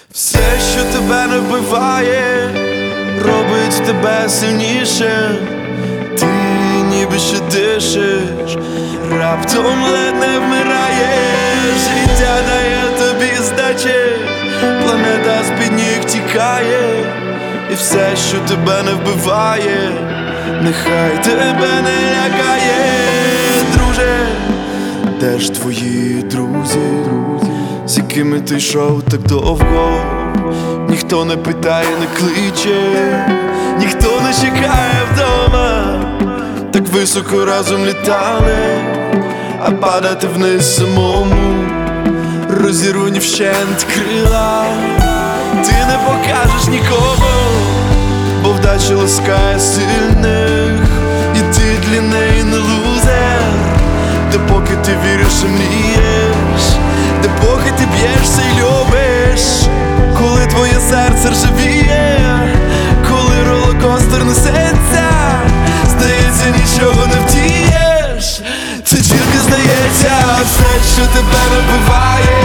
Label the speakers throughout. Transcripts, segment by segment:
Speaker 1: Все, що тебе не вбиває, робить тебе сильніше. Ти ніби ще дишиш, раптом ледь не вмираєш. Життя дає тобі здачі, планета з-під ніг тікає. І все, що тебе не вбиває, нехай тебе не лякає. Друже, де ж твої друзі, з якими ти йшов так довго? Ніхто не питає, не кличе, ніхто не чекає вдома. Так високо разом літали, а падати вниз самому, розірвані вщент крила. Ти не покажеш нікому, бо вдача ласкає сильних, і ти для неї не лузер. Допоки ти віриш і мрієш, допоки ти б'єшся й любиш. Коли твоє серце ржавіє, коли ролокостер несеться, здається, нічого не втієш. Це тільки здається. Все, що тебе не вбиває,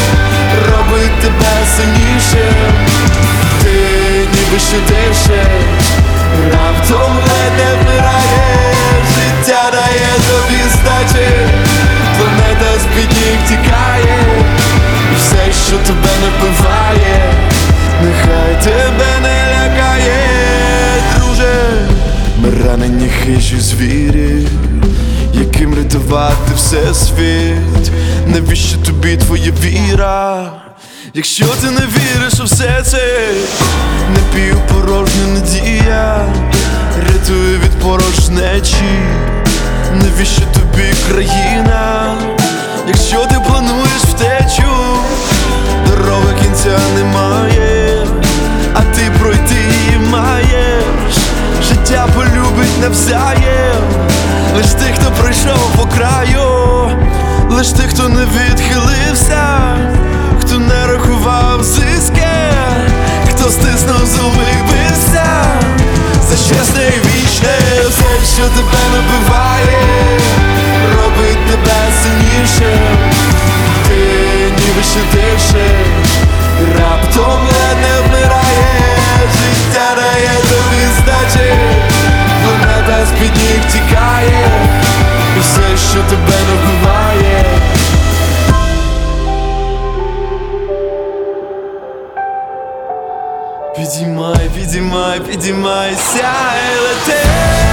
Speaker 1: робить тебе сильнішим. Ти ніби ще дишиш, раптом ледь не вмираєш. Життя дає тобі здачі, планета з-під ніг тікає. І все, що тебе не вбиває, нехай тебе не лякає. Друже, ми ранені хижі звірі, яким рятувати всесвіт. Навіщо тобі твоя віра, якщо ти не віриш у все це? Напівпорожня надія рятує від порожнечі. Навіщо тобі країна, якщо ти плануєш втечу? Дороги кінця немає, а ти пройти її маєш. Життя полюбить навзаєм лиш тих, хто пройшов по краю, лиш тих, хто не відхилився, хто не рахував зиски, хто стиснув зуби і бився за чесне і вічне. Все, що тебе не вбиває, робить тебе сильнішим. Ти ніби ще дишиш, раптом ледь не вмираєш. Життя дає тобі здачі, планета з-під ніг тікає. І все, що тебе не вбиває. Підіймай, підіймай, підіймайся і лети.